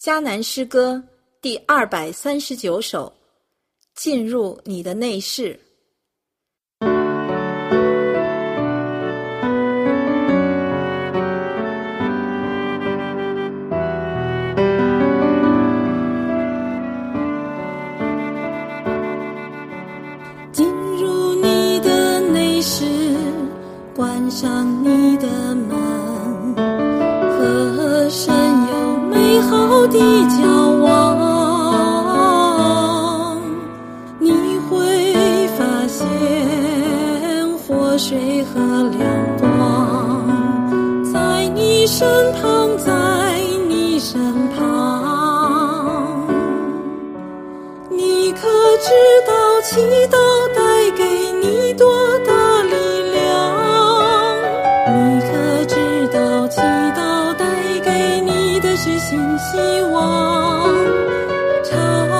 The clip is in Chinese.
迦南诗歌第239首，进入你的内室。 进入你的内室，关上你的门，和神有美好的交往，你会发现活水和亮光在你身旁，在你身旁。你可知道祈祷带给你多大力量？你可知道祈祷带给你的是新希望？常